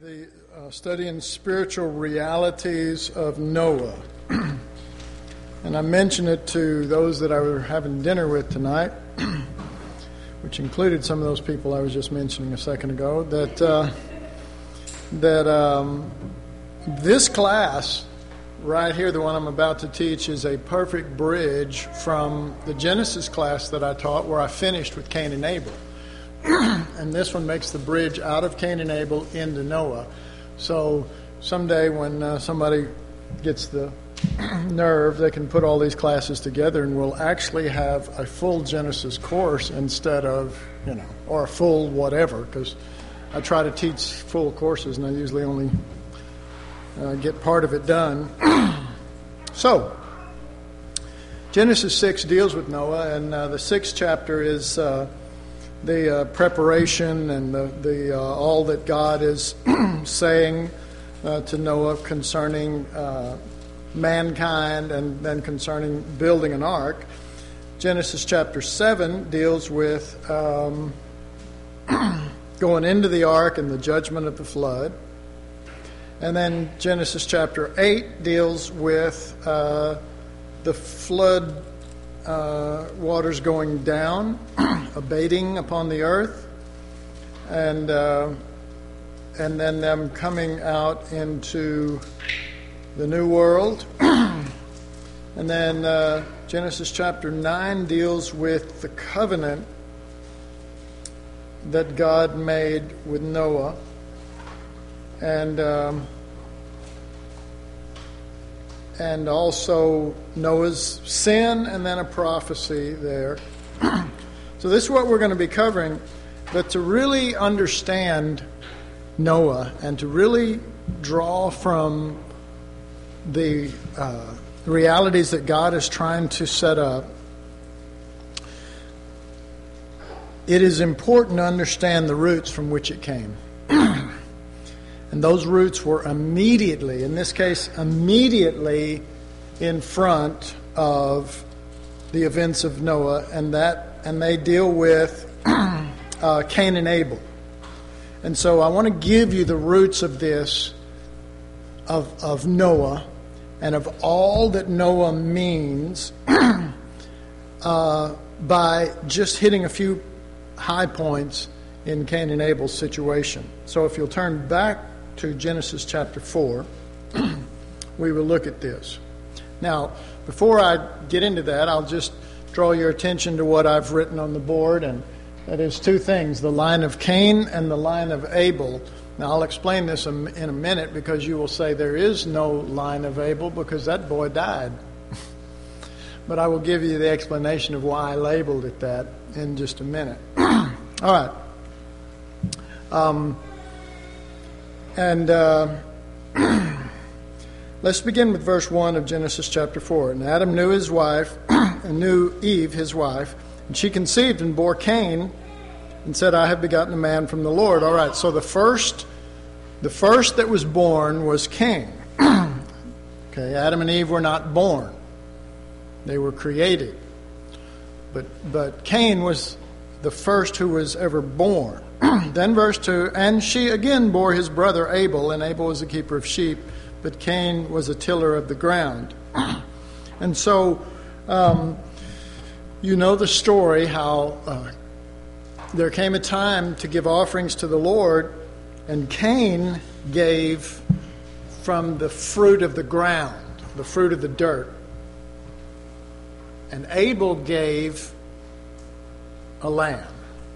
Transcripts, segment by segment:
the studying spiritual realities of Noah. And I mentioned it to those that I were having dinner with tonight, which included some of those people I was just mentioning a second ago, that this class right here, the one I'm about to teach, is a perfect bridge from the Genesis class that I taught, where I finished with Cain and Abel. And this one makes the bridge out of Cain and Abel into Noah. So someday when somebody gets the nerve, they can put all these classes together and we'll actually have a full Genesis course instead of, or a full whatever, because I try to teach full courses and I usually only get part of it done. So, Genesis 6 deals with Noah, and the 6th chapter is the preparation and the all that God is saying to Noah concerning mankind, and then concerning building an ark. Genesis chapter 7 deals with going into the ark and the judgment of the flood. And then Genesis chapter 8 deals with the flood waters going down, abating upon the earth, and then them coming out into the new world. And then Genesis chapter 9 deals with the covenant that God made with Noah, and also Noah's sin, and then a prophecy there. So this is what we're going to be covering. But to really understand Noah and to really draw from the realities that God is trying to set up, it is important to understand the roots from which it came. And those roots were immediately, in this case, immediately in front of the events of Noah, and they deal with Cain and Abel. And so I want to give you the roots of this, of Noah, and of all that Noah means by just hitting a few high points in Cain and Abel's situation. So if you'll turn back to Genesis chapter 4, we will look at this. Now, before I get into that, I'll just draw your attention to what I've written on the board, and that is two things: the line of Cain and the line of Abel. Now, I'll explain this in a minute, because you will say there is no line of Abel because that boy died. But I will give you the explanation of why I labeled it that in just a minute. All right. Let's begin with verse 1 of Genesis chapter 4. And Adam knew his wife, and knew Eve his wife, and she conceived and bore Cain, and said, I have begotten a man from the Lord. All right, so the first that was born was Cain. Okay, Adam and Eve were not born. They were created. But Cain was the first who was ever born. Then verse 2, and she again bore his brother Abel, and Abel was a keeper of sheep, but Cain was a tiller of the ground. And so, you know the story, how there came a time to give offerings to the Lord, and Cain gave from the fruit of the ground, the fruit of the dirt. And Abel gave a lamb.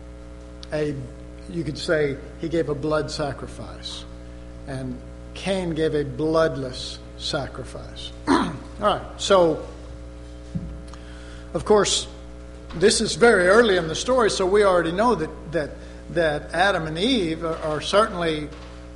You could say he gave a blood sacrifice. And Cain gave a bloodless sacrifice. All right, so, of course, this is very early in the story, so we already know that Adam and Eve are certainly,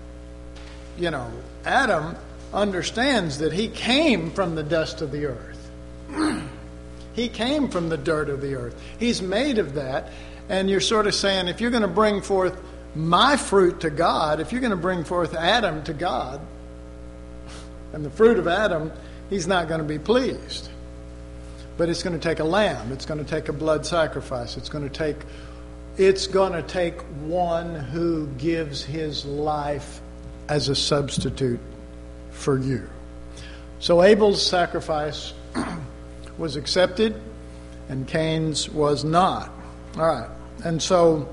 Adam understands that he came from the dust of the earth. He came from the dirt of the earth. He's made of that. And you're sort of saying, if you're going to bring forth my fruit to God, if you're going to bring forth Adam to God, and the fruit of Adam, he's not going to be pleased. But it's going to take a lamb. It's going to take a blood sacrifice. It's going to take one who gives his life as a substitute for you. So Abel's sacrifice was accepted and Cain's was not. All right. And so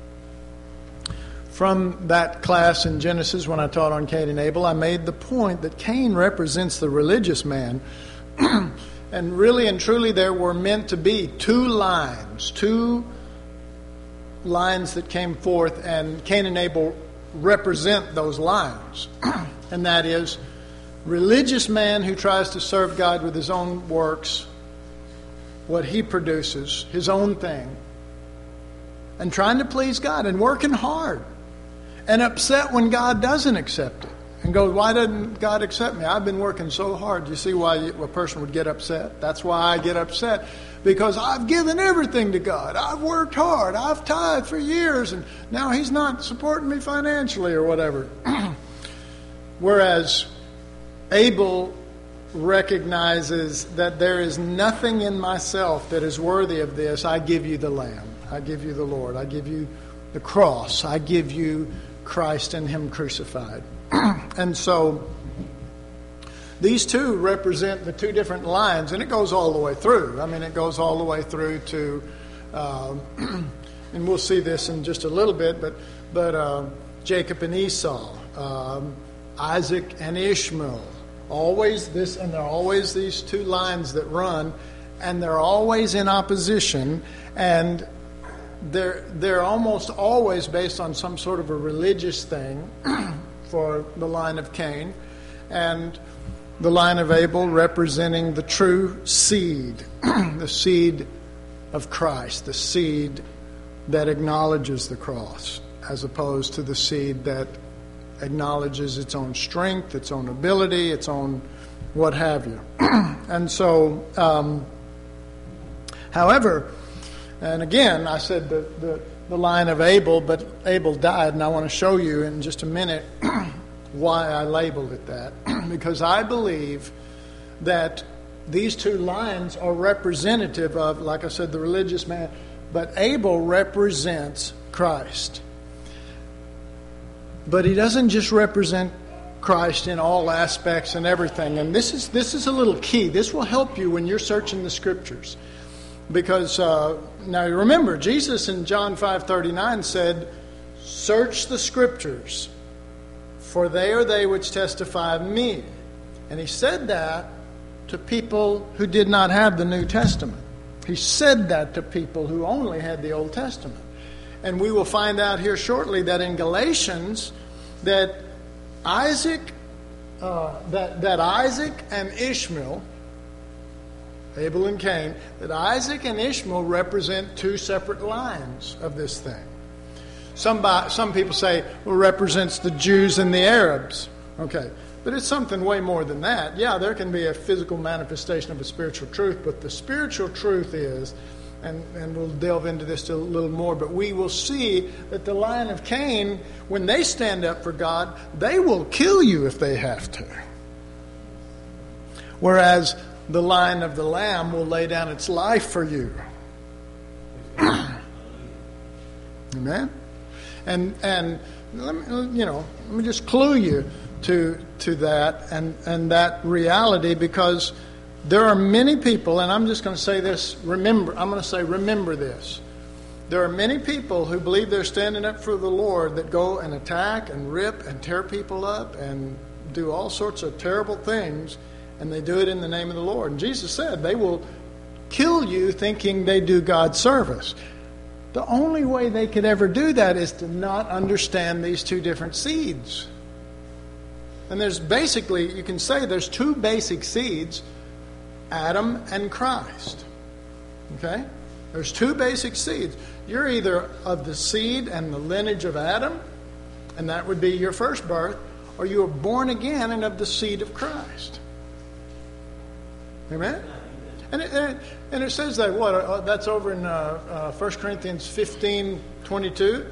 from that class in Genesis, when I taught on Cain and Abel, I made the point that Cain represents the religious man. And really and truly there were meant to be two lines that came forth, and Cain and Abel represent those lines. And that is, religious man who tries to serve God with his own works, what he produces, his own thing, and trying to please God and working hard, and upset when God doesn't accept it. And goes, why doesn't God accept me? I've been working so hard. You see why a person would get upset? That's why I get upset. Because I've given everything to God. I've worked hard. I've tithed for years. And now He's not supporting me financially or whatever. Whereas Abel recognizes that there is nothing in myself that is worthy of this. I give you the Lamb. I give you the Lord. I give you the cross. I give you Christ and Him crucified. And so these two represent the two different lines, and it goes all the way through. I mean, it goes all the way through to, and we'll see this in just a little bit, but Jacob and Esau, Isaac and Ishmael. Always this, and there are always these two lines that run, and they're always in opposition, and they're almost always based on some sort of a religious thing. For the line of Cain, and the line of Abel representing the true seed, the seed of Christ, the seed that acknowledges the cross, as opposed to the seed that acknowledges its own strength, its own ability, its own what have you. And so, however, and again, I said the line of Abel, but Abel died, and I want to show you in just a minute why I labeled it that. Because I believe that these two lines are representative of, like I said, the religious man, but Abel represents Christ. But he doesn't just represent Christ in all aspects and everything. And this is a little key. This will help you when you're searching the Scriptures. Because, now remember, Jesus in John 5:39 said, "Search the Scriptures, for they are they which testify of me." And He said that to people who did not have the New Testament. He said that to people who only had the Old Testament. And we will find out here shortly that in Galatians, that Isaac and Ishmael, Abel and Cain, that Isaac and Ishmael represent two separate lines of this thing. Some people say, well, it represents the Jews and the Arabs. Okay, but it's something way more than that. Yeah, there can be a physical manifestation of a spiritual truth, but the spiritual truth is, and we'll delve into this a little more, but we will see that the line of Cain, when they stand up for God, they will kill you if they have to. Whereas the line of the Lamb will lay down its life for you. Amen? And let me just clue you to that and that reality, because there are many people, and I'm just going to say this, remember this. There are many people who believe they're standing up for the Lord that go and attack and rip and tear people up and do all sorts of terrible things, and they do it in the name of the Lord. And Jesus said they will kill you thinking they do God's service. The only way they could ever do that is to not understand these two different seeds. And there's basically, you can say there's two basic seeds, Adam and Christ. Okay? There's two basic seeds. You're either of the seed and the lineage of Adam, and that would be your first birth, or you are born again and of the seed of Christ. Amen? And it says that, that's over in 1 Corinthians 15:22.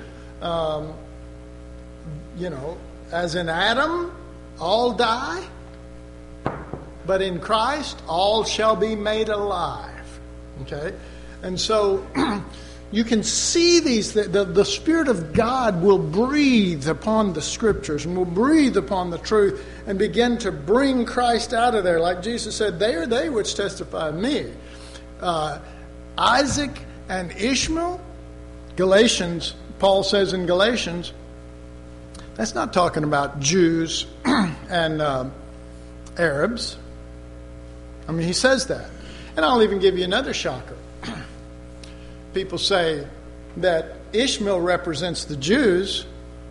As in Adam, all die, but in Christ, all shall be made alive. Okay? And so, you can see these. The Spirit of God will breathe upon the Scriptures and will breathe upon the truth and begin to bring Christ out of there. Like Jesus said, they are they which testify of me. Isaac and Ishmael, Galatians, Paul says in Galatians, that's not talking about Jews and Arabs. I mean, he says that. And I'll even give you another shocker. People say that Ishmael represents the Jews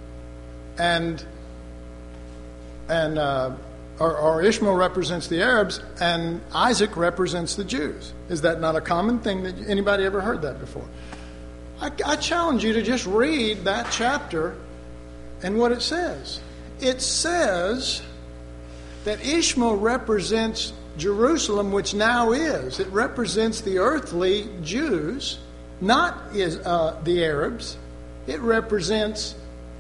or Ishmael represents the Arabs and Isaac represents the Jews. Is that not a common thing? That anybody ever heard that before? I challenge you to just read that chapter and what it says. It says that Ishmael represents Jerusalem, which now is. It represents the earthly Jews, not the Arabs. It represents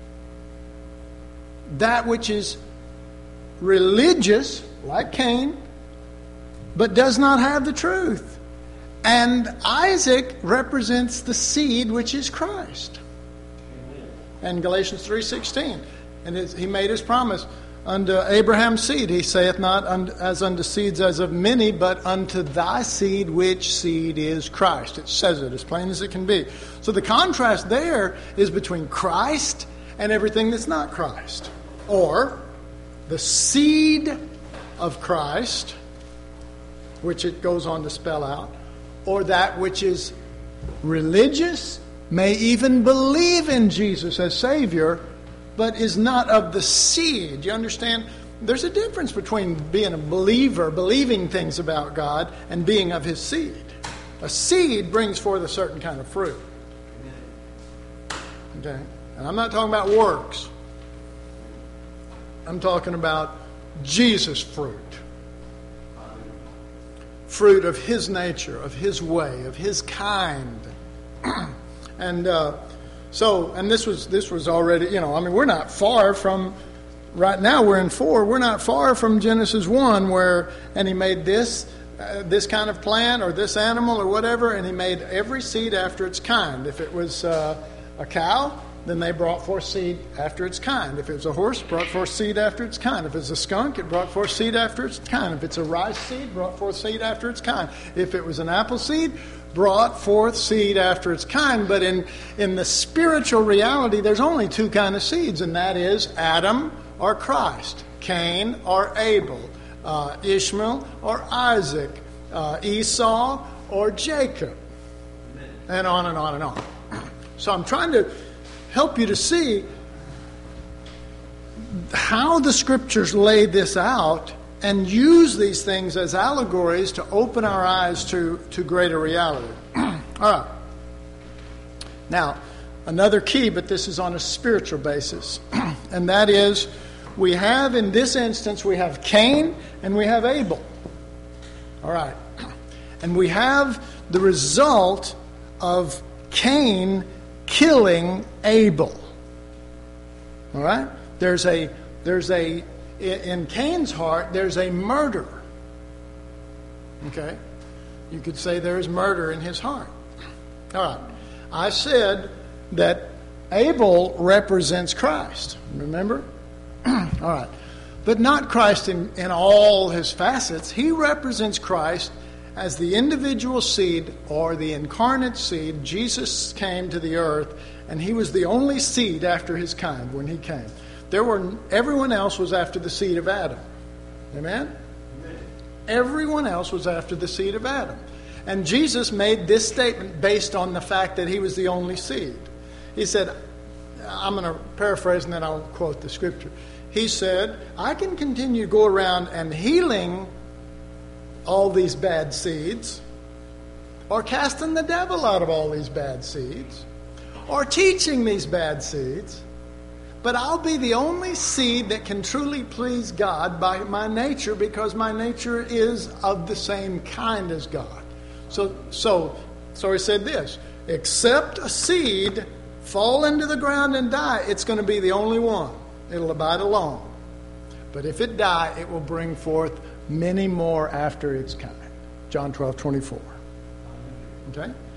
that which is religious, like Cain, but does not have the truth. And Isaac represents the seed, which is Christ. And Galatians 3:16, and he made his promise unto Abraham's seed. He saith not as unto seeds as of many, but unto thy seed, which seed is Christ. It says it as plain as it can be. So the contrast there is between Christ and everything that's not Christ. Or the seed of Christ, which it goes on to spell out, or that which is religious, may even believe in Jesus as Savior, but is not of the seed. You understand? There's a difference between being a believer, believing things about God, and being of His seed. A seed brings forth a certain kind of fruit. Okay? And I'm not talking about works. I'm talking about Jesus' fruit. Fruit of His nature, of His way, of His kind. And this was already, we're not far from, right now we're in 4, we're not far from Genesis 1 and He made this kind of plant or this animal or whatever, and He made every seed after its kind. If it was a cow, then they brought forth seed after its kind. If it was a horse, brought forth seed after its kind. If it's a skunk, it brought forth seed after its kind. If it's a rice seed, brought forth seed after its kind. If it was an apple seed, brought forth seed after its kind. But in the spiritual reality, there's only 2 kinds of seeds, and that is Adam or Christ, Cain or Abel, Ishmael or Isaac, Esau or Jacob, and on and on and on. So I'm trying to help you to see how the Scriptures lay this out and use these things as allegories to open our eyes to greater reality. All right. Now, another key, but this is on a spiritual basis, and that is in this instance, we have Cain and we have Abel. All right. And we have the result of Cain killing Abel. All right? In Cain's heart, there's a murder. Okay? You could say there is murder in his heart. All right. I said that Abel represents Christ. Remember? All right. But not Christ in all his facets. He represents Christ as the individual seed or the incarnate seed. Jesus came to the earth, and He was the only seed after His kind when He came. Everyone else was after the seed of Adam. Amen? Amen? Everyone else was after the seed of Adam. And Jesus made this statement based on the fact that He was the only seed. He said, I'm going to paraphrase and then I'll quote the Scripture. He said, I can continue to go around and healing all these bad seeds, or casting the devil out of all these bad seeds, or teaching these bad seeds, but I'll be the only seed that can truly please God by my nature, because my nature is of the same kind as God. So he said this: except a seed fall into the ground and die, it's going to be the only one. It'll abide alone. But if it die, it will bring forth many more after its kind. John 12:24. Okay?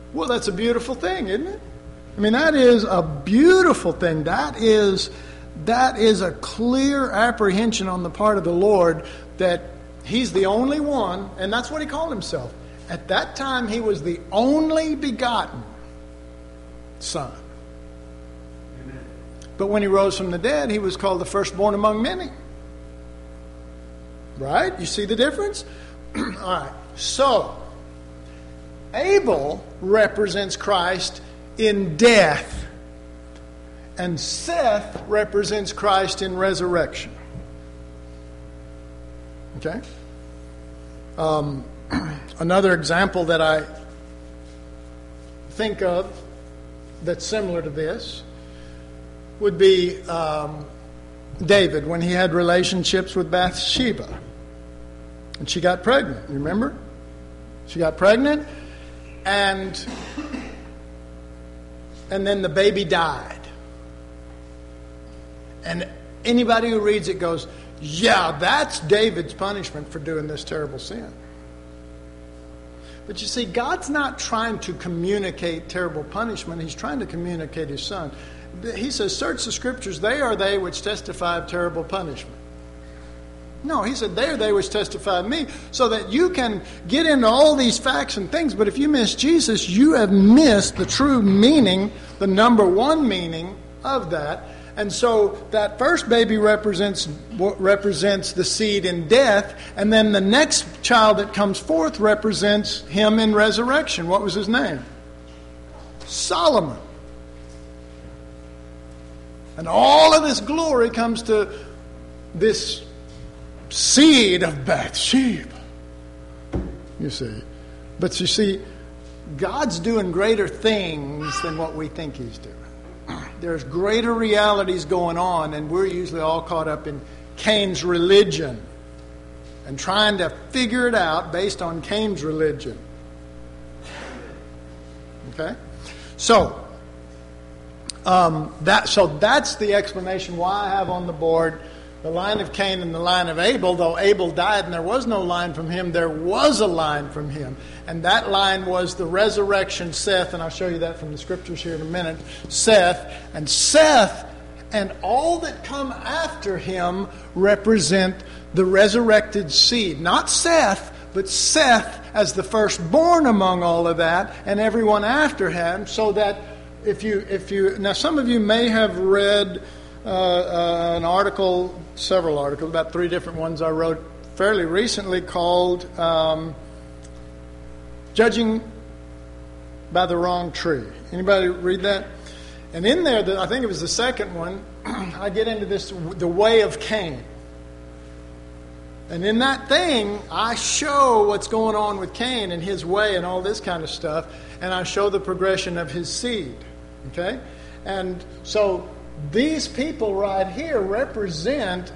Well, that's a beautiful thing, isn't it? I mean, that is a beautiful thing. That is a clear apprehension on the part of the Lord that He's the only one, and that's what He called Himself. At that time, He was the only begotten Son. Amen. But when He rose from the dead, He was called the firstborn among many. Right? You see the difference? All right. So, Abel represents Christ in death, and Seth represents Christ in resurrection. Okay? Another example that I think of that's similar to this would be David when he had relationships with Bathsheba. And she got pregnant, you remember? She got pregnant, and then the baby died. And anybody who reads it goes, yeah, that's David's punishment for doing this terrible sin. But you see, God's not trying to communicate terrible punishment. He's trying to communicate His Son. He says, search the Scriptures, they are they which testify of terrible punishment. No, He said, they are they which testify of me, so that you can get into all these facts and things, but if you miss Jesus, you have missed the true meaning, the number one meaning of that. And so that first baby represents the seed in death, and then the next child that comes forth represents him in resurrection. What was his name? Solomon. And all of this glory comes to this seed of Bathsheba. You see. But you see, God's doing greater things than what we think He's doing. There's greater realities going on, and we're usually all caught up in Cain's religion and trying to figure it out based on Cain's religion. Okay? So that's the explanation why I have on the board the line of Cain and the line of Abel. Though Abel died and there was no line from him, there was a line from him. And that line was the resurrection Seth, and I'll show you that from the Scriptures here in a minute. Seth and all that come after him represent the resurrected seed. Not Seth, but Seth as the firstborn among all of that, and everyone after him, so that if you now some of you may have read an article, several articles, about 3 different ones I wrote fairly recently called Judging by the Wrong Tree. Anybody read that? And in there, I think it was the second one, I get into this, the way of Cain. And in that thing, I show what's going on with Cain and his way and all this kind of stuff. And I show the progression of his seed. Okay? And so these people right here represent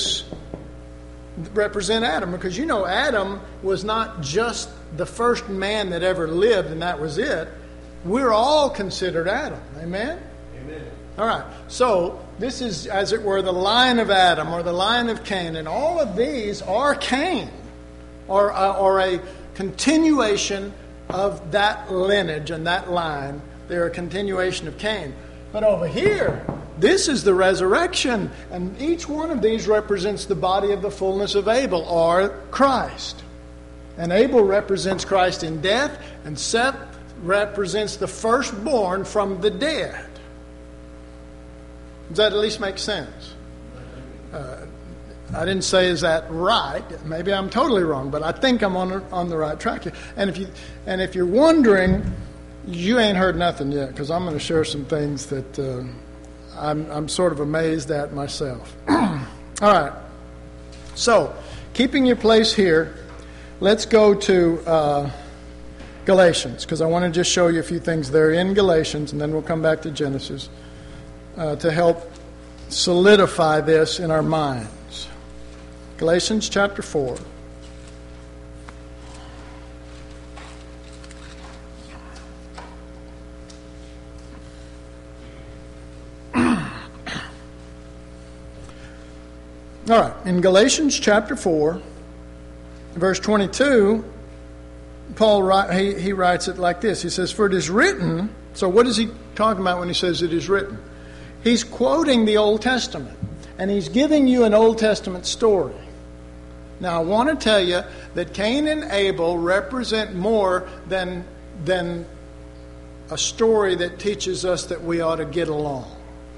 Adam. Because you know Adam was not just the first man that ever lived and that was it. We're all considered Adam. Amen? Amen. All right. So this is, as it were, the line of Adam or the line of Cain. And all of these are Cain, or a continuation of that lineage and that line. They're a continuation of Cain. But over here, this is the resurrection. And each one of these represents the body of the fullness of Abel, or Christ. And Abel represents Christ in death, and Seth represents the firstborn from the dead. Does that at least make sense? I didn't say, is that right? Maybe I'm totally wrong, but I think I'm on the right track here. And if you're wondering, you ain't heard nothing yet, because I'm going to share some things that I'm sort of amazed at myself. All right. So, keeping your place here, let's go to Galatians, because I want to just show you a few things there in Galatians, and then we'll come back to Genesis to help solidify this in our minds. Galatians chapter 4. All right, in Galatians chapter 4, verse 22, Paul, he writes it like this. He says, "For it is written," so what is he talking about when he says it is written? He's quoting the Old Testament, and he's giving you an Old Testament story. Now, I want to tell you that Cain and Abel represent more than a story that teaches us that we ought to get along.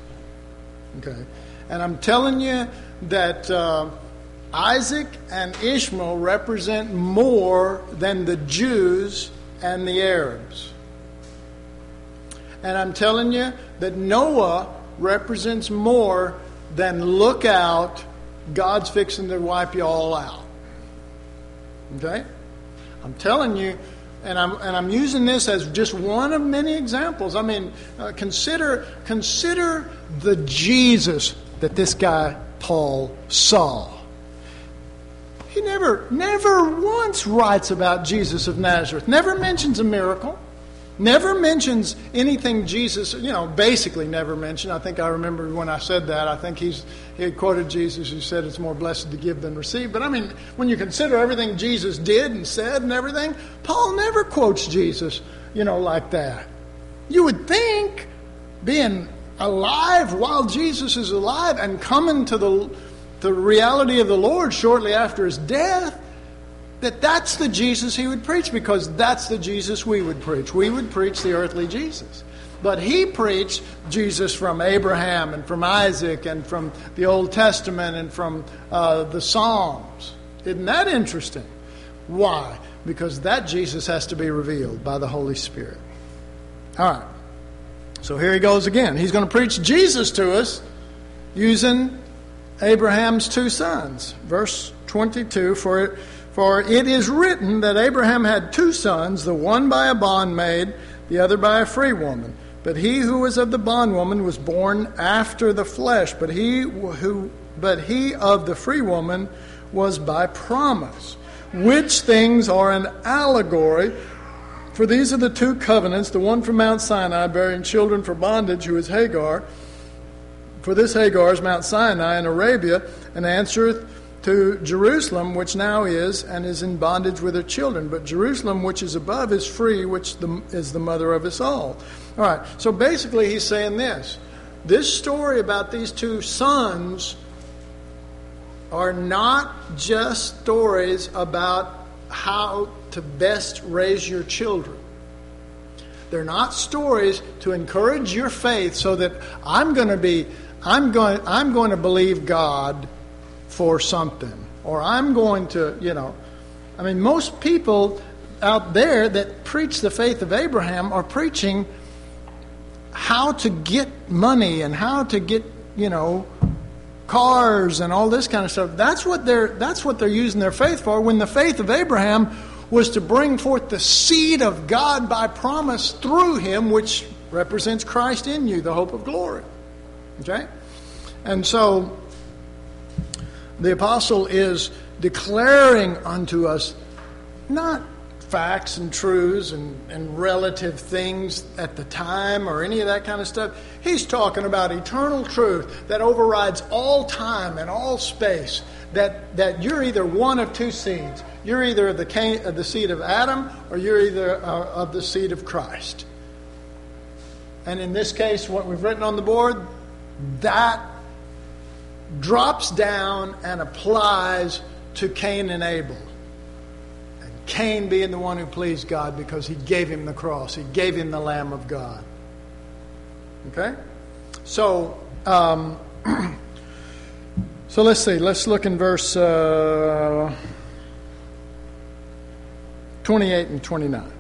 Okay? And I'm telling you that Isaac and Ishmael represent more than the Jews and the Arabs. And I'm telling you that Noah represents more than look out, God's fixing to wipe you all out. Okay? I'm telling you, and I'm using this as just one of many examples. I mean, consider the Jesus that this guy Paul saw. He never once writes about Jesus of Nazareth. Never mentions a miracle. Never mentions anything Jesus, basically never mentioned. I think I remember when I said that. I think he had quoted Jesus who said it's more blessed to give than receive. But I mean, when you consider everything Jesus did and said and everything, Paul never quotes Jesus, like that. You would think, being alive while Jesus is alive and coming to the reality of the Lord shortly after his death, that's the Jesus he would preach, because that's the Jesus we would preach. We would preach the earthly Jesus. But he preached Jesus from Abraham and from Isaac and from the Old Testament and from the Psalms. Isn't that interesting? Why? Because that Jesus has to be revealed by the Holy Spirit. All right. So here he goes again. He's going to preach Jesus to us using Abraham's two sons. Verse 22, For it is written that Abraham had two sons, the one by a bondmaid, the other by a free woman. But he who was of the bondwoman was born after the flesh, but he of the free woman was by promise. Which things are an allegory? For these are the two covenants, the one from Mount Sinai, bearing children for bondage, who is Hagar. For this Hagar is Mount Sinai in Arabia, and answereth to Jerusalem, which now is, and is in bondage with her children. But Jerusalem, which is above, is free, which is the mother of us all. All right, so basically he's saying this. This story about these two sons are not just stories about how to best raise your children. They're not stories to encourage your faith so that I'm going to believe God for something, or I'm going to, most people out there that preach the faith of Abraham are preaching how to get money and how to get, cars and all this kind of stuff. That's what they're using their faith for, when the faith of Abraham was to bring forth the seed of God by promise through him, which represents Christ in you, the hope of glory. Okay? And so the apostle is declaring unto us not facts and truths and relative things at the time or any of that kind of stuff. He's talking about eternal truth that overrides all time and all space. That you're either one of two seeds. You're either of the seed of Adam, or you're either of the seed of Christ. And in this case, what we've written on the board, that drops down and applies to Cain and Abel. And Cain being the one who pleased God because he gave him the cross. He gave him the Lamb of God. Okay? So, so let's see. Let's look in verse 28 and 29.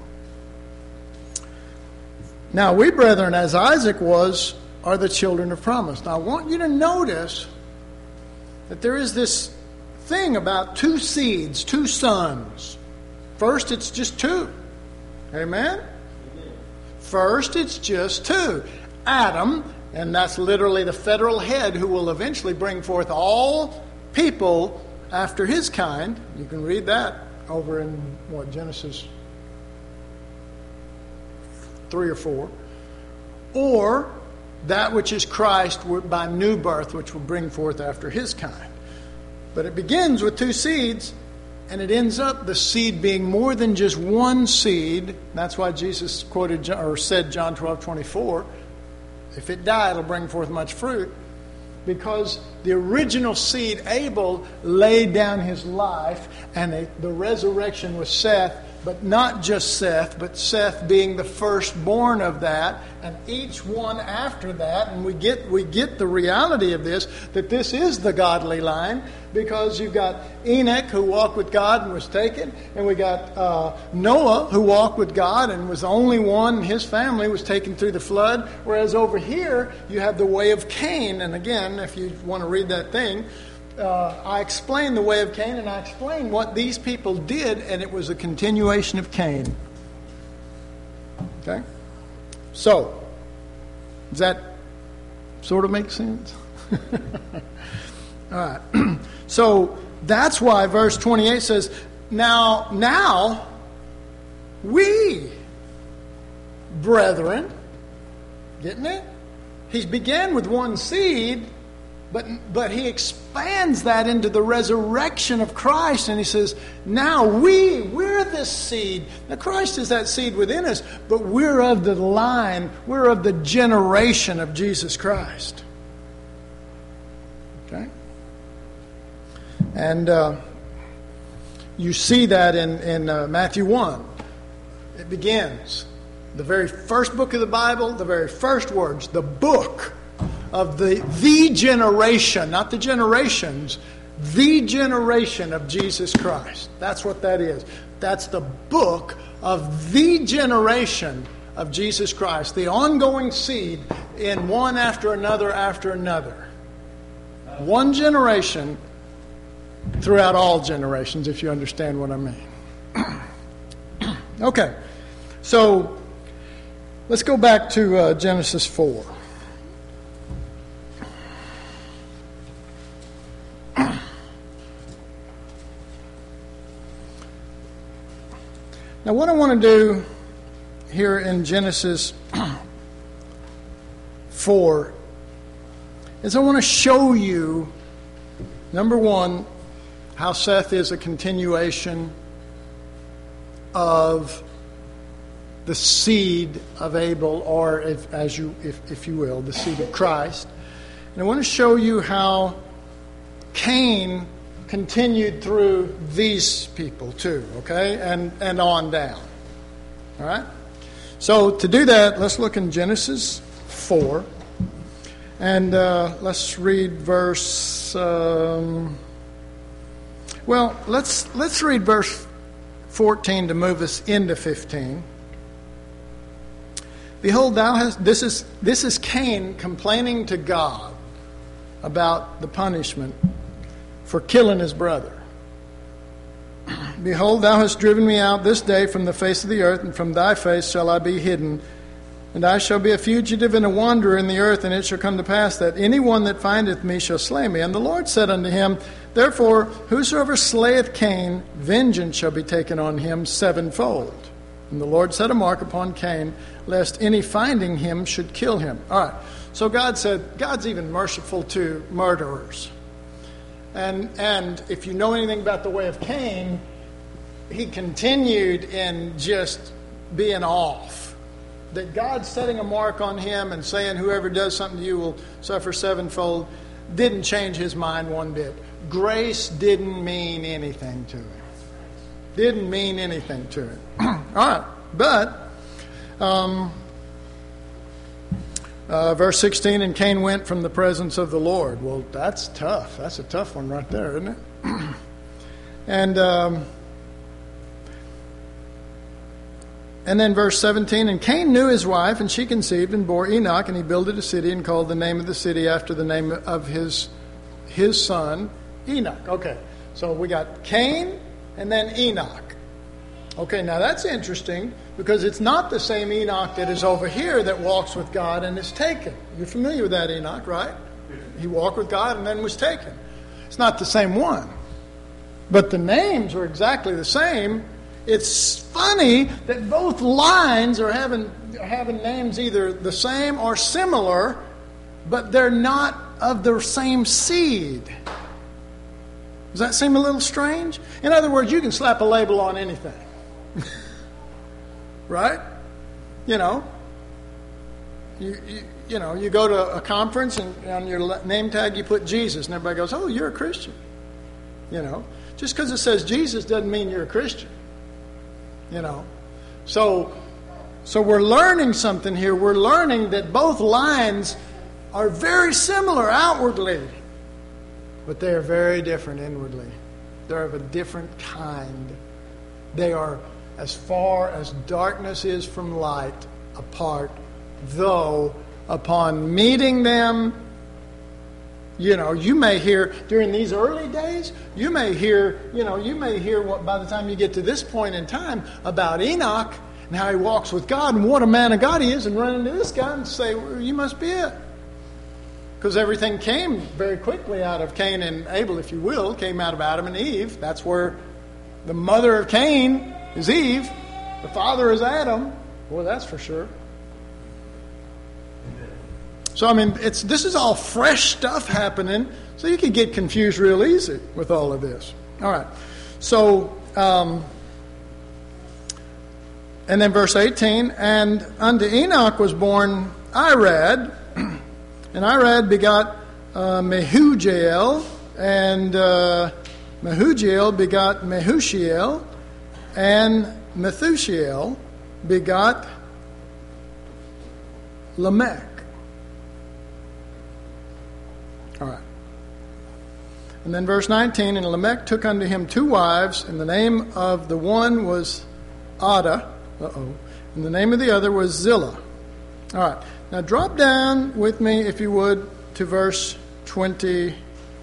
Now we, brethren, as Isaac was, are the children of promise. Now I want you to notice that there is this thing about two seeds, two sons. First, it's just two. Amen? First, it's just two. Adam, and that's literally the federal head who will eventually bring forth all people after his kind. You can read that over in, Genesis 3 or 4. Or that which is Christ by new birth, which will bring forth after his kind. But it begins with two seeds, And it ends up the seed being more than just one seed. That's why Jesus quoted or said John 12:24, if it die, it'll bring forth much fruit. Because the original seed, Abel, laid down his life, and the resurrection was Seth, but not just Seth, but Seth being the firstborn of that, and each one after that. And we get the reality of this, that this is the godly line, because you've got Enoch, who walked with God and was taken, and we got Noah, who walked with God and was the only one, and his family was taken through the flood. Whereas over here, you have the way of Cain. And again, if you want to read that thing, I explained the way of Cain, and I explained what these people did, and it was a continuation of Cain. Okay? So, does that sort of make sense? All right. So, that's why verse 28 says, Now, we, brethren, getting it? He began with one seed, but he expands that into the resurrection of Christ, and he says, now we're this seed. Now Christ is that seed within us, but we're of the line, we're of the generation of Jesus Christ. Okay? And you see that in Matthew 1. It begins. The very first book of the Bible, the very first words, the book of the generation, not the generations, the generation of Jesus Christ. That's what that is. That's the book of the generation of Jesus Christ, the ongoing seed in one after another after another. One generation throughout all generations, if you understand what I mean. Okay, so let's go back to Genesis 4. Now, what I want to do here in Genesis 4 is I want to show you, number one, how Seth is a continuation of the seed of Abel, or if you will, the seed of Christ. And I want to show you how Cain continued through these people too, okay? And on down. All right? So to do that, let's look in Genesis 4. And let's read verse... let's read verse 14 to move us into 15. Behold, this is Cain complaining to God about the punishment for killing his brother. Behold, thou hast driven me out this day from the face of the earth, and from thy face shall I be hidden. And I shall be a fugitive and a wanderer in the earth, and it shall come to pass that any one that findeth me shall slay me. And the Lord said unto him, Therefore, whosoever slayeth Cain, vengeance shall be taken on him sevenfold. And the Lord set a mark upon Cain, lest any finding him should kill him. All right, so God said, God's even merciful to murderers. And if you know anything about the way of Cain, he continued in just being off. That God's setting a mark on him and saying whoever does something to you will suffer sevenfold didn't change his mind one bit. Grace didn't mean anything to him. Didn't mean anything to him. All right, but verse 16, and Cain went from the presence of the Lord. Well, that's tough. That's a tough one right there, isn't it? And then verse 17, and Cain knew his wife, and she conceived and bore Enoch, and he builded a city and called the name of the city after the name of his son, Enoch. Okay, so we got Cain and then Enoch. Okay, now that's interesting because it's not the same Enoch that is over here that walks with God and is taken. You're familiar with that Enoch, right? He walked with God and then was taken. It's not the same one. But the names are exactly the same. It's funny that both lines are having names either the same or similar, but they're not of the same seed. Does that seem a little strange? In other words, you can slap a label on anything. Right? You know, you go to a conference and on your name tag you put Jesus, and everybody goes, "Oh, you're a Christian." You know, just because it says Jesus doesn't mean you're a Christian. You know, so we're learning something here. We're learning that both lines are very similar outwardly, but they are very different inwardly. They're of a different kind. They are as far as darkness is from light apart, though upon meeting them, you know, you may hear during these early days, you may hear what by the time you get to this point in time about Enoch and how he walks with God and what a man of God he is, and run into this guy and say, well, you must be it. Because everything came very quickly out of Cain and Abel, if you will, came out of Adam and Eve. That's where the mother of Cain is Eve. The father is Adam. Well, that's for sure. So, I mean, this is all fresh stuff happening, so you can get confused real easy with all of this. All right. So, and then verse 18, and unto Enoch was born Irad, and Irad begot Mehujael, and Mehujael begot Mehushiel, and Methushiel begot Lamech. All right. And then verse 19, and Lamech took unto him 2 wives, and the name of the one was Ada, and the name of the other was Zillah. All right. Now drop down with me, if you would, to verse 23.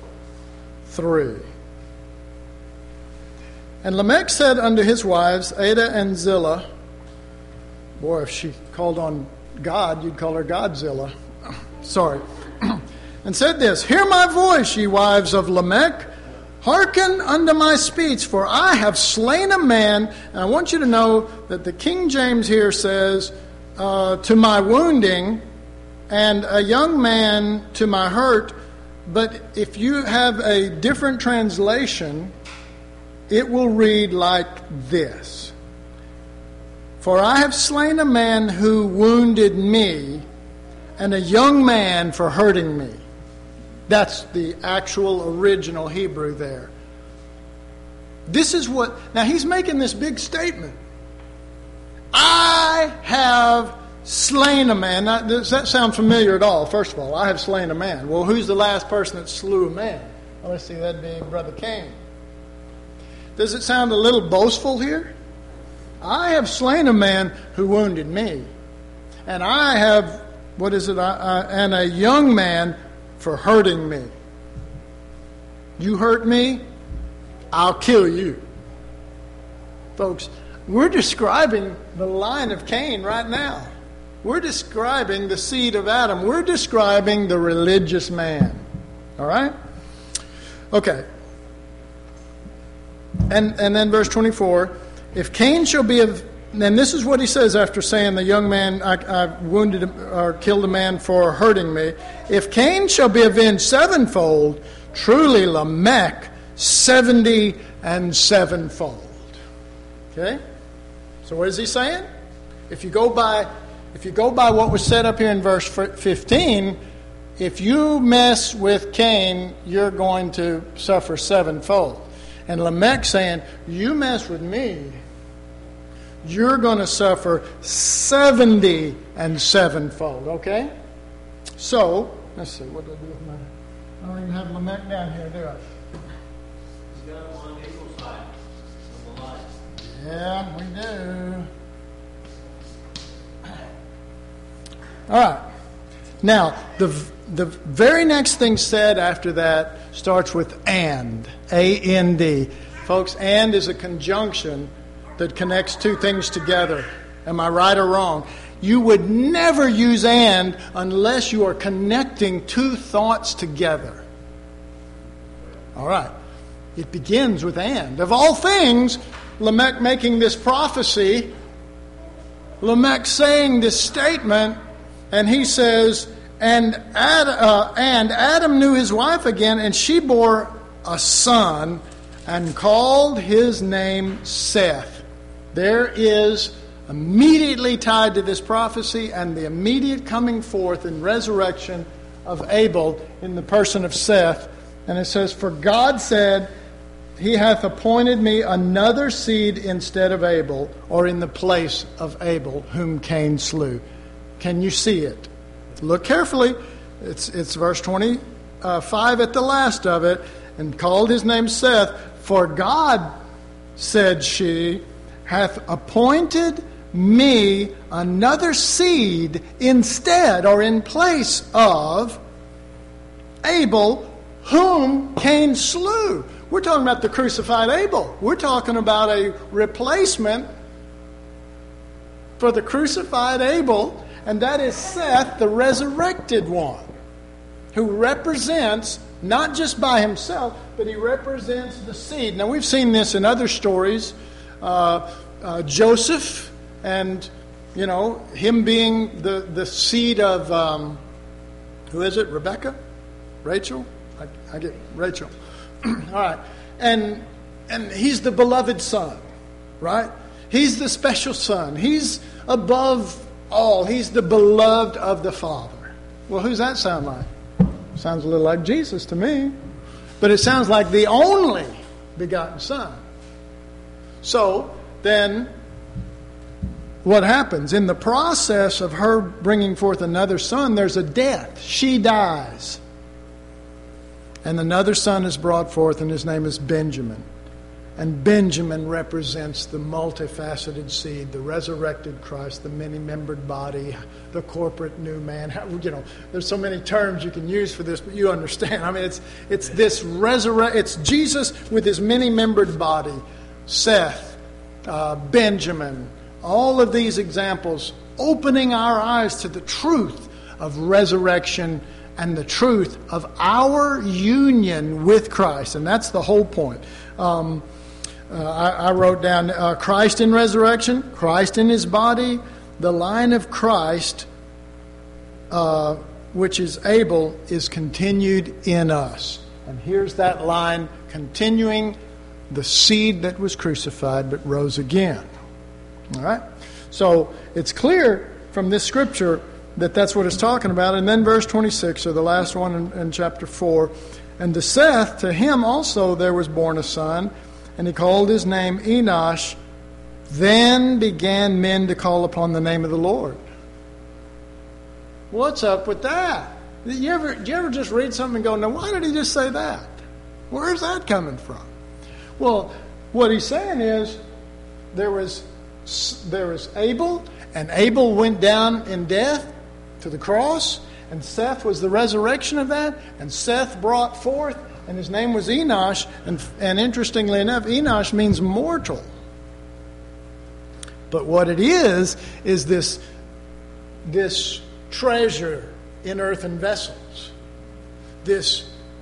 And Lamech said unto his wives, Ada and Zillah, boy, if she called on God, you'd call her Godzilla. Sorry. And said this, Hear my voice, ye wives of Lamech. Hearken unto my speech, for I have slain a man. And I want you to know that the King James here says, to my wounding, and a young man to my hurt. But if you have a different translation, it will read like this. For I have slain a man who wounded me, and a young man for hurting me. That's the actual original Hebrew there. This is what... Now he's making this big statement. I have slain a man. Now, does that sound familiar at all? First of all, I have slain a man. Well, who's the last person that slew a man? Well, let's see, that'd be Brother Cain. Does it sound a little boastful here? I have slain a man who wounded me. And I have, and a young man for hurting me. You hurt me, I'll kill you. Folks, we're describing the line of Cain right now. We're describing the seed of Adam. We're describing the religious man. All right? Okay. And then verse 24, if Cain shall be of... And this is what he says after saying the young man, I wounded or killed a man for hurting me. If Cain shall be avenged sevenfold, truly Lamech 70 and sevenfold. Okay? So what is he saying? If you go by what was said up here in verse 15, if you mess with Cain, you're going to suffer sevenfold. And Lamech saying, you mess with me, you're going to suffer 70 and sevenfold. Okay? So, let's see, what do I do with my... I don't even have Lamech down here, do I? He's got him on Abel's side of the line. Yeah, we do. All right. Now, the very next thing said after that starts with and. A-N-D. Folks, and is a conjunction that connects 2 things together. Am I right or wrong? You would never use and unless you are connecting 2 thoughts together. All right. It begins with and. Of all things, Lamech making this prophecy, Lamech saying this statement, and he says, and Adam knew his wife again, and she bore a son and called his name Seth. There is immediately tied to this prophecy and the immediate coming forth and resurrection of Abel in the person of Seth. And it says, "For God said, He hath appointed me another seed instead of Abel, or in the place of Abel, whom Cain slew." Can you see it? Look carefully. It's verse 25 at the last of it. "And called his name Seth, for God," said she, "hath appointed me another seed instead," or in place of, "Abel, whom Cain slew." We're talking about the crucified Abel. We're talking about a replacement for the crucified Abel, and that is Seth, the resurrected one, who represents, not just by himself, but he represents the seed. Now, we've seen this in other stories. Joseph, and, him being the seed of, who is it, Rebecca? Rachel? I get Rachel. All right. And he's the beloved son, right? He's the special son. He's above all. He's the beloved of the Father. Well, who's that sound like? Sounds a little like Jesus to me. But it sounds like the only begotten Son. So, then, what happens? In the process of her bringing forth another son, there's a death. She dies. And another son is brought forth, and his name is Benjamin. And Benjamin represents the multifaceted seed, the resurrected Christ, the many-membered body, the corporate new man. There's so many terms you can use for this, but you understand. I mean, it's this it's Jesus with his many-membered body, Seth, Benjamin, all of these examples opening our eyes to the truth of resurrection and the truth of our union with Christ. And that's the whole point. I wrote down Christ in resurrection, Christ in his body, the line of Christ, which is Abel, is continued in us. And here's that line continuing, the seed that was crucified but rose again. All right? So it's clear from this scripture that that's what it's talking about. And then verse 26, or the last one in chapter 4, "And to Seth, to him also there was born a son, and he called his name Enosh. Then began men to call upon the name of the Lord." What's up with that? Do you ever just read something and go, now why did he just say that? Where's that coming from? Well, what he's saying is there was Abel, and Abel went down in death to the cross, and Seth was the resurrection of that, and Seth brought forth, and his name was Enosh, and interestingly enough, Enosh means mortal. But what it is this treasure in earthen vessels. This,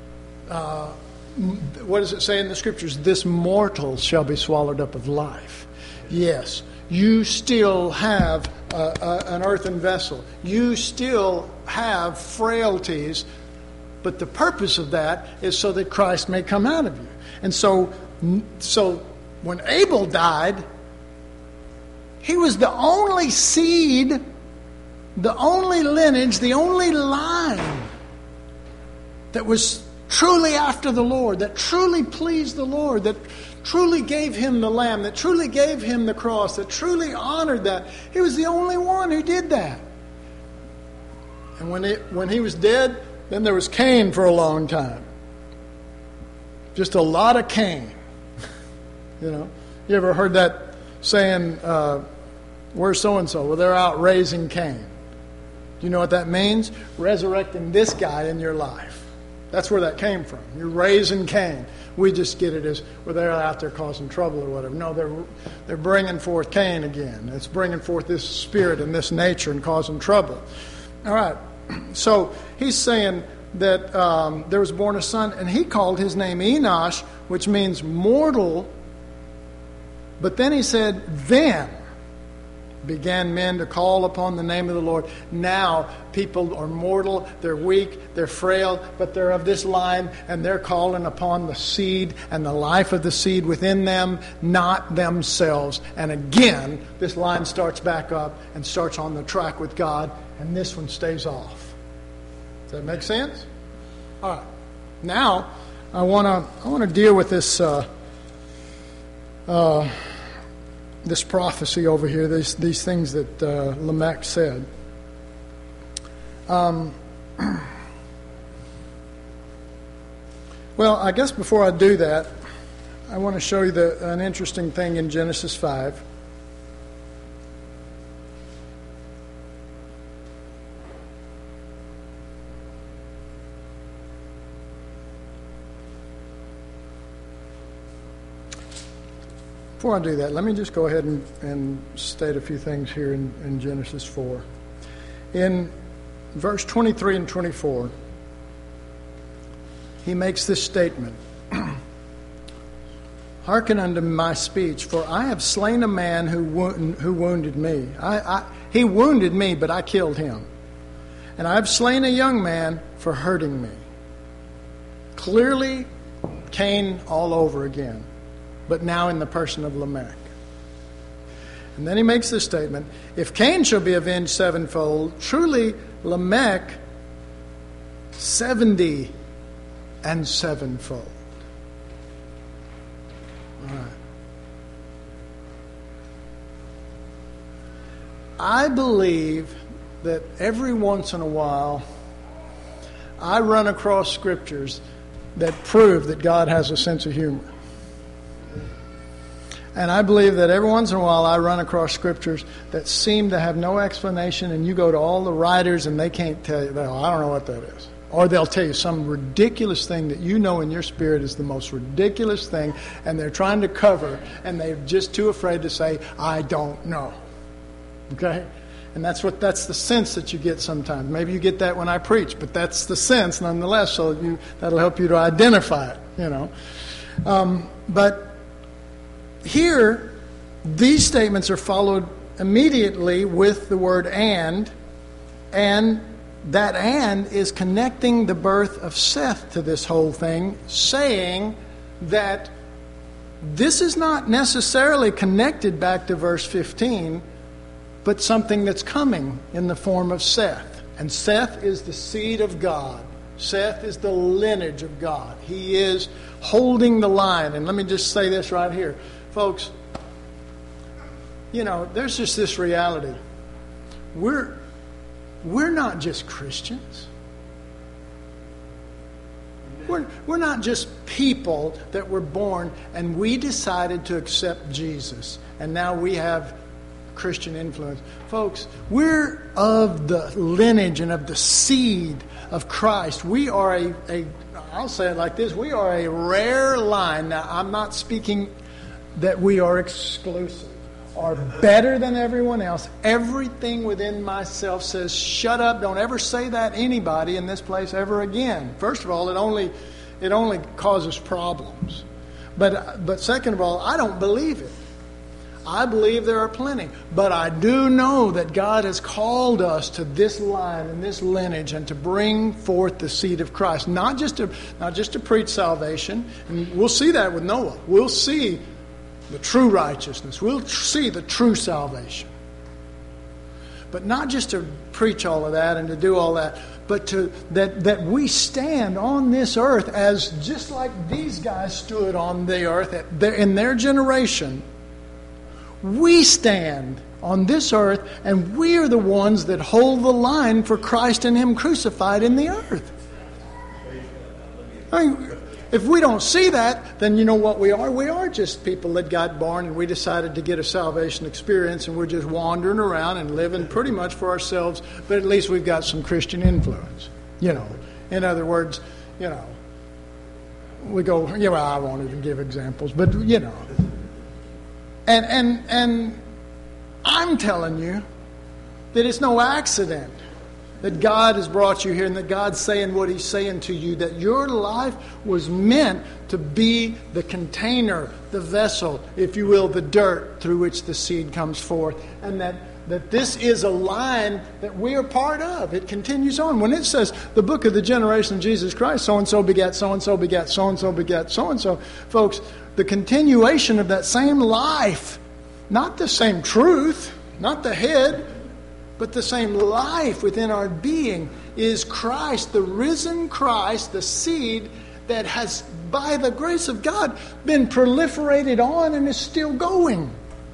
what does it say in the scriptures? This mortal shall be swallowed up of life. Yes, you still have an earthen vessel. You still have frailties, but the purpose of that is so that Christ may come out of you. And so when Abel died, he was the only seed, the only lineage, the only line that was truly after the Lord, that truly pleased the Lord, that truly gave him the lamb, that truly gave him the cross, that truly honored that. He was the only one who did that. And when he was dead, then there was Cain for a long time. Just a lot of Cain. You ever heard that saying, where's so-and-so? Well, they're out raising Cain. Do you know what that means? Resurrecting this guy in your life. That's where that came from. You're raising Cain. We just get it as, well, they're out there causing trouble or whatever. No, they're bringing forth Cain again. It's bringing forth this spirit and this nature and causing trouble. All right. So he's saying that there was born a son, and he called his name Enosh, which means mortal. But then he said, then began men to call upon the name of the Lord. Now people are mortal, they're weak, they're frail, but they're of this line, and they're calling upon the seed and the life of the seed within them, not themselves. And again, this line starts back up and starts on the track with God, and this one stays off. Does that make sense? All right. Now, I want to deal with this this prophecy over here, these things that Lamech said. Well, I guess before I do that, I want to show you an interesting thing in Genesis 5. Before I do that, let me just go ahead and state a few things here in Genesis 4. In verse 23 and 24, he makes this statement. Hearken unto my speech, for I have slain a man who wounded me. He wounded me, but I killed him. And I have slain a young man for hurting me. Clearly, Cain all over again, but now in the person of Lamech. And then he makes this statement, if Cain shall be avenged sevenfold, truly Lamech 70 and sevenfold. All right. I believe that every once in a while I run across scriptures that prove that God has a sense of humor. And I believe that every once in a while I run across scriptures that seem to have no explanation, and you go to all the writers and they can't tell you, well, I don't know what that is. Or they'll tell you some ridiculous thing that you know in your spirit is the most ridiculous thing, and they're trying to cover, and they're just too afraid to say, I don't know. Okay? And that's the sense that you get sometimes. Maybe you get that when I preach, but that's the sense nonetheless, so that'll help you to identify it, you know. But here, these statements are followed immediately with the word and that and is connecting the birth of Seth to this whole thing, saying that this is not necessarily connected back to verse 15, but something that's coming in the form of Seth. And Seth is the seed of God. Seth is the lineage of God. He is holding the line. And let me just say this right here. Folks, you know, there's just this reality. We're not just Christians. We're not just people that were born and we decided to accept Jesus and now we have Christian influence. Folks, we're of the lineage and of the seed of Christ. We are I'll say it like this, we are a rare line. Now, I'm not speaking that we are exclusive or better than everyone else. Everything within myself says, shut up, don't ever say that to anybody in this place ever again. First of all, it only causes problems. But second of all, I don't believe it. I believe there are plenty. But I do know that God has called us to this line and this lineage and to bring forth the seed of Christ. Not just to preach salvation. And we'll see that with Noah. We'll see the true righteousness. We'll see the true salvation. But not just to preach all of that and to do all that, but that we stand on this earth as just like these guys stood on the earth in their generation. We stand on this earth and we are the ones that hold the line for Christ and Him crucified in the earth. I mean, if we don't see that, then you know what we are? We are just people that got born and we decided to get a salvation experience and we're just wandering around and living pretty much for ourselves, but at least we've got some Christian influence. You know, in other words, you know, we go, yeah, well, I won't even give examples, but you know. And I'm telling you that it's no accident that God has brought you here and that God's saying what He's saying to you, that your life was meant to be the container, the vessel, if you will, the dirt through which the seed comes forth, and that that this is a line that we are part of. It continues on. When it says the book of the generation of Jesus Christ, so-and-so begat so-and-so begat so-and-so begat so-and-so, folks, the continuation of that same life, not the same truth, not the head, but the same life within our being is Christ, the risen Christ, the seed that has, by the grace of God, been proliferated on and is still going.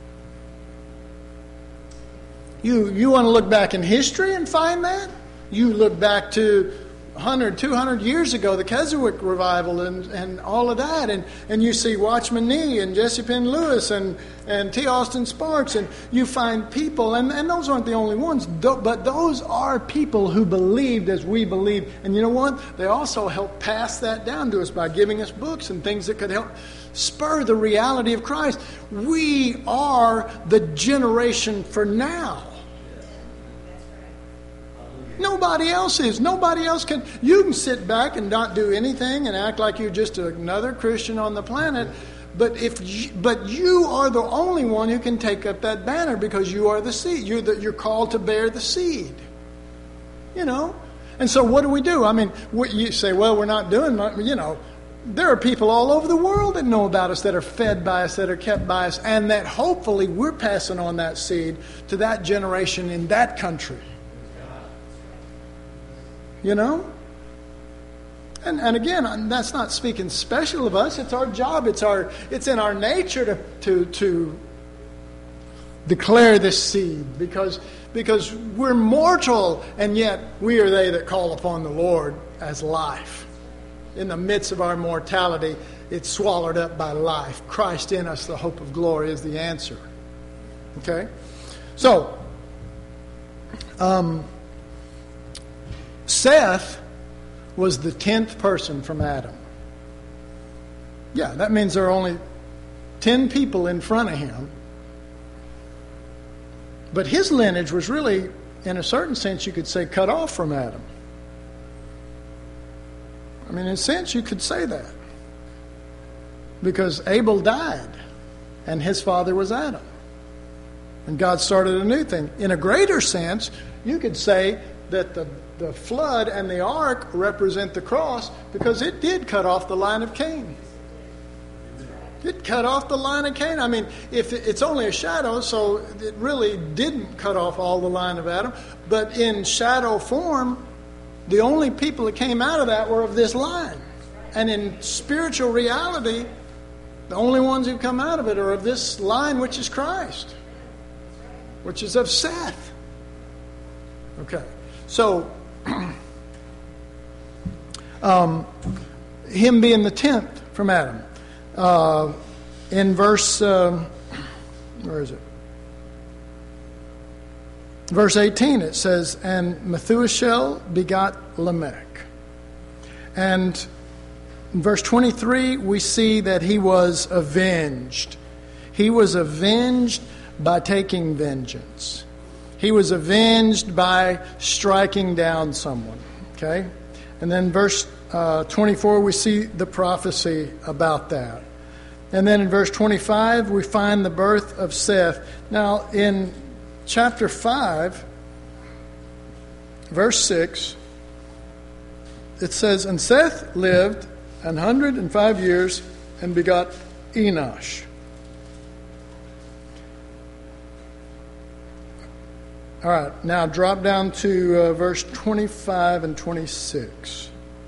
You want to look back in history and find that? You look back to 100, 200 years ago, the Keswick revival and all of that, and you see Watchman Nee and Jesse Penn Lewis and T. Austin Sparks, and you find people, and those aren't the only ones, but those are people who believed as we believe. And you know what? They also helped pass that down to us by giving us books and things that could help spur the reality of Christ. We are the generation for now. Nobody else is. Nobody else can. You can sit back and not do anything and act like you're just another Christian on the planet. But you are the only one who can take up that banner because you are the seed. You're called to bear the seed. You know. And so what do? I mean, you say, well, we're not doing much. You know, there are people all over the world that know about us, that are fed by us, that are kept by us, and that hopefully we're passing on that seed to that generation in that country. You know? And again, that's not speaking special of us. It's our job. It's in our nature to declare this seed because we're mortal, and yet we are they that call upon the Lord as life. In the midst of our mortality, it's swallowed up by life. Christ in us, the hope of glory, is the answer. Okay? So, Seth was the 10th person from Adam. Yeah, that means there are only 10 people in front of him. But his lineage was really, in a certain sense, you could say, cut off from Adam. I mean, in a sense, you could say that. Because Abel died, and his father was Adam. And God started a new thing. In a greater sense, you could say that the flood and the ark represent the cross because it did cut off the line of Cain. It cut off the line of Cain. I mean, if it's only a shadow, so it really didn't cut off all the line of Adam. But in shadow form, the only people that came out of that were of this line. And in spiritual reality, the only ones who come out of it are of this line, which is Christ, which is of Seth. Okay. So, him being the 10th from Adam. In verse, where is it? Verse 18, it says, and Methuselah begot Lamech. And in verse 23, we see that he was avenged. He was avenged by taking vengeance. He was avenged by striking down someone. Okay? And then verse 24, we see the prophecy about that. And then in verse 25, we find the birth of Seth. Now, in chapter 5, verse 6, it says, and Seth lived 105 years and begot Enosh. All right, now drop down to verse 25 and 26.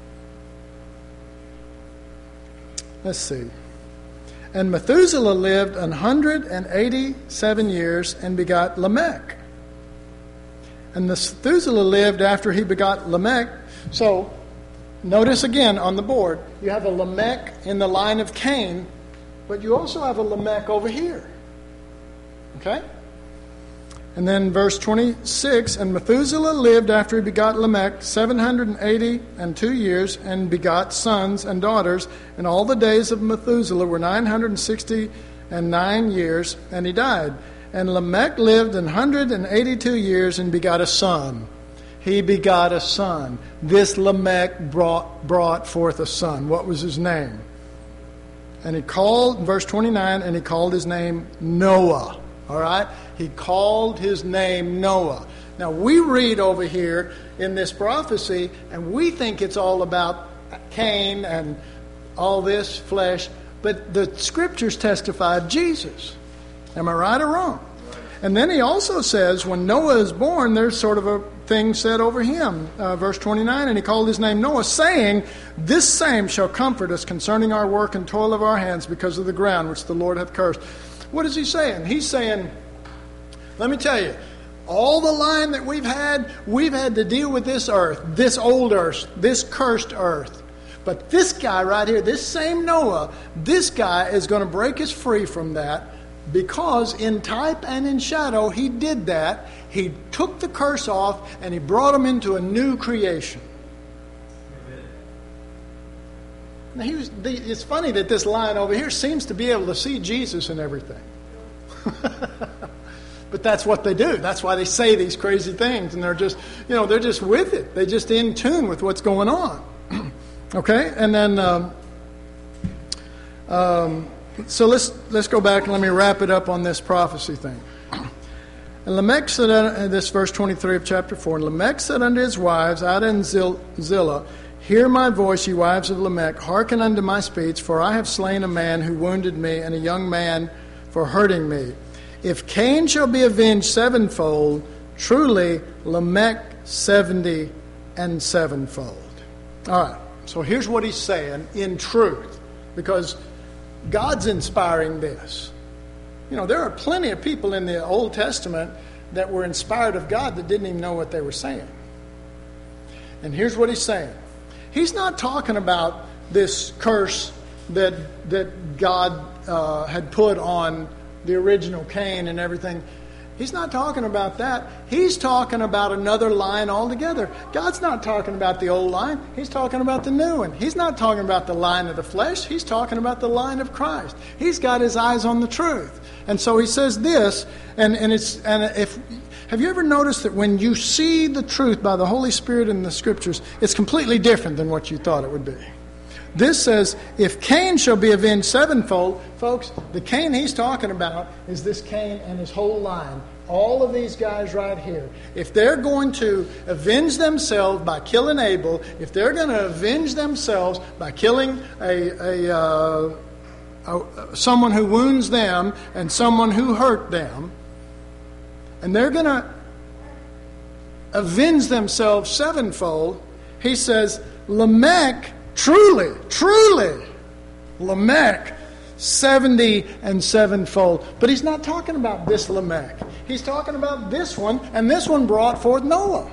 Let's see. And Methuselah lived 187 years and begot Lamech. And Methuselah lived after he begot Lamech. So, notice again on the board, you have a Lamech in the line of Cain, but you also have a Lamech over here. Okay? And then verse 26, and Methuselah lived after he begot Lamech 782 years and begot sons and daughters. And all the days of Methuselah were 969 years, and he died. And Lamech lived 182 years and begot a son. He begot a son. This Lamech brought forth a son. What was his name? And he called, verse 29, and he called his name Noah. All right? He called his name Noah. Now, we read over here in this prophecy, and we think it's all about Cain and all this flesh, but the Scriptures testify of Jesus. Am I right or wrong? And then he also says, when Noah is born, there's sort of a thing said over him. Verse 29, and he called his name Noah, saying, this same shall comfort us concerning our work and toil of our hands because of the ground which the Lord hath cursed. What is he saying? He's saying, let me tell you, all the line that we've had to deal with this earth, this old earth, this cursed earth. But this guy right here, this same Noah, this guy is going to break us free from that, because in type and in shadow he did that. He took the curse off and he brought him into a new creation. Now it's funny that this line over here seems to be able to see Jesus in everything. But that's what they do. That's why they say these crazy things, and they're just with it. They're just in tune with what's going on. Okay, and then so let's go back and let me wrap it up on this prophecy thing. And Lamech said, this verse 23 of chapter 4, and Lamech said unto his wives out in Zillah, hear my voice, ye wives of Lamech, hearken unto my speech, for I have slain a man who wounded me, and a young man for hurting me. If Cain shall be avenged sevenfold, truly Lamech 70 and sevenfold. All right, so here's what he's saying in truth, because God's inspiring this. You know, there are plenty of people in the Old Testament that were inspired of God that didn't even know what they were saying. And here's what he's saying. He's not talking about this curse that God had put on the original Cain and everything. He's not talking about that. He's talking about another line altogether. God's not talking about the old line. He's talking about the new one. He's not talking about the line of the flesh. He's talking about the line of Christ. He's got his eyes on the truth. And so he says this, have you ever noticed that when you see the truth by the Holy Spirit in the Scriptures, it's completely different than what you thought it would be? This says, if Cain shall be avenged sevenfold, folks, the Cain he's talking about is this Cain and his whole line. All of these guys right here. If they're going to avenge themselves by killing Abel, if they're going to avenge themselves by killing someone who wounds them and someone who hurt them, and they're going to avenge themselves sevenfold, he says, Lamech, truly, Lamech, 70 and sevenfold. But he's not talking about this Lamech. He's talking about this one, and this one brought forth Noah.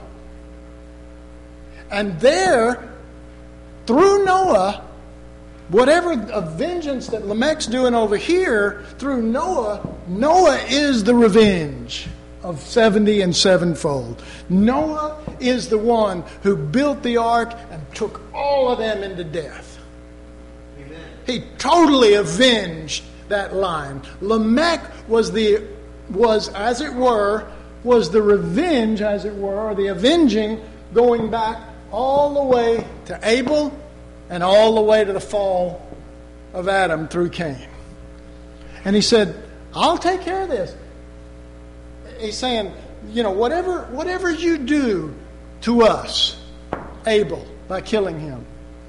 And there, through Noah, whatever of vengeance that Lamech's doing over here, through Noah is the revenge of 70 and sevenfold. Noah is the one who built the ark and took all of them into death. Amen. He totally avenged that line. Lamech was the revenge, as it were, or the avenging, going back all the way to Abel and all the way to the fall of Adam through Cain. And he said, I'll take care of this. He's saying, whatever you do to us, Abel, by killing him,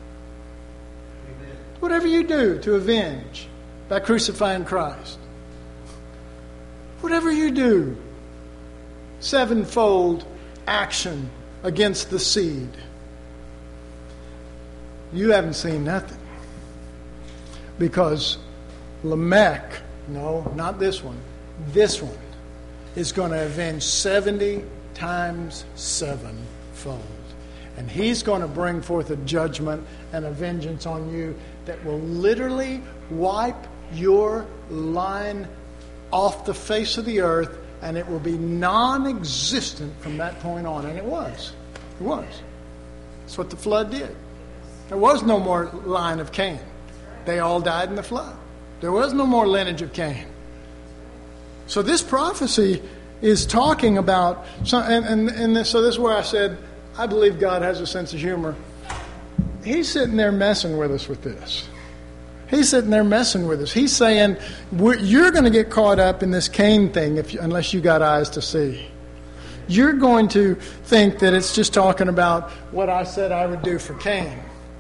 whatever you do to avenge by crucifying Christ, whatever you do, sevenfold action against the seed, you haven't seen nothing. Because Lamech, no, not this one, is going to avenge 70 times sevenfold. And he's going to bring forth a judgment and a vengeance on you that will literally wipe your line off the face of the earth, and it will be non-existent from that point on. And it was. It was. That's what the flood did. There was no more line of Cain. They all died in the flood. There was no more lineage of Cain. So this prophecy is talking about, so this is where I said, I believe God has a sense of humor. He's sitting there messing with us with this. He's sitting there messing with us. He's saying, you're going to get caught up in this Cain thing unless you got eyes to see. You're going to think that it's just talking about what I said I would do for Cain.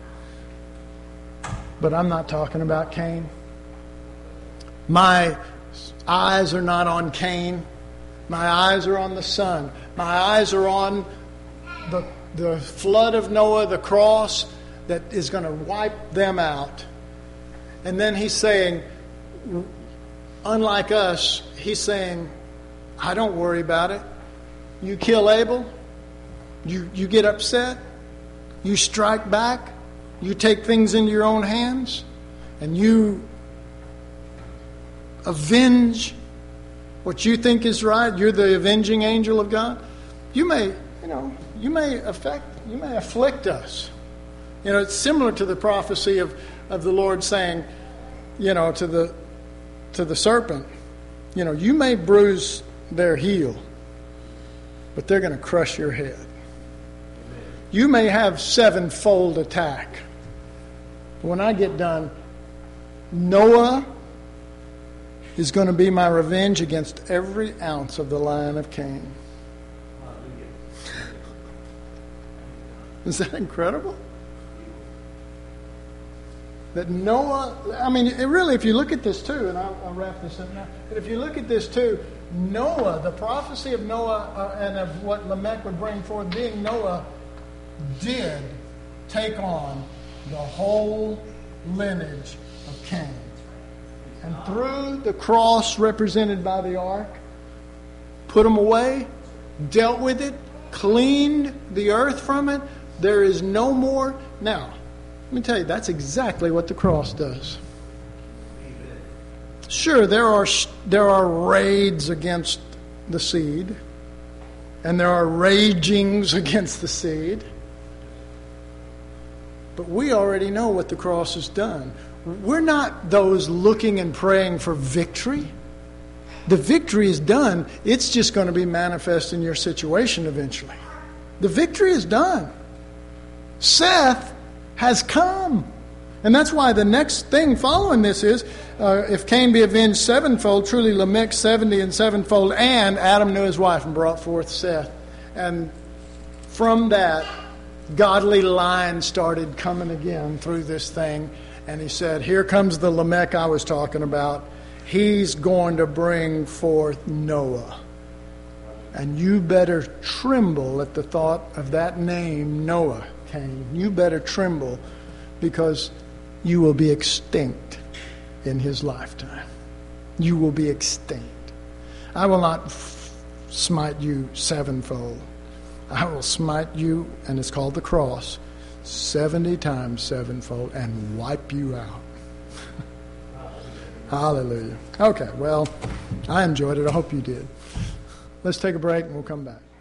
But I'm not talking about Cain. My eyes are not on Cain. My eyes are on the Son. My eyes are on the flood of Noah, the cross that is going to wipe them out. And then he's saying, unlike us, he's saying, I don't worry about it. You kill Abel, you get upset, you strike back, you take things into your own hands, and you avenge what you think is right. You're the avenging angel of God. You may afflict us. It's similar to the prophecy of the Lord saying, to the serpent, you may bruise their heel, but they're going to crush your head. You may have sevenfold attack. But when I get done, Noah is going to be my revenge against every ounce of the line of Cain. Is that incredible? That Noah, really, if you look at this too, and I'll wrap this up now, but if you look at this too, Noah, the prophecy of Noah and of what Lamech would bring forth, being Noah, did take on the whole lineage of Cain. And through the cross represented by the ark, put them away, dealt with it, cleaned the earth from it. There is no more. Now, let me tell you, that's exactly what the cross does. Sure, there are raids against the seed, and there are ragings against the seed. But we already know what the cross has done. We're not those looking and praying for victory. The victory is done. It's just going to be manifest in your situation eventually. The victory is done. Seth has come. And that's why the next thing following this is, if Cain be avenged sevenfold, truly Lamech 70 and sevenfold, and Adam knew his wife and brought forth Seth. And from that, godly line started coming again through this thing. And he said, here comes the Lamech I was talking about. He's going to bring forth Noah. And you better tremble at the thought of that name, Noah, Cain. You better tremble, because you will be extinct in his lifetime. You will be extinct. I will not smite you sevenfold. I will smite you, and it's called the cross, 70 times sevenfold, and wipe you out. Hallelujah. Okay, well, I enjoyed it. I hope you did. Let's take a break and we'll come back.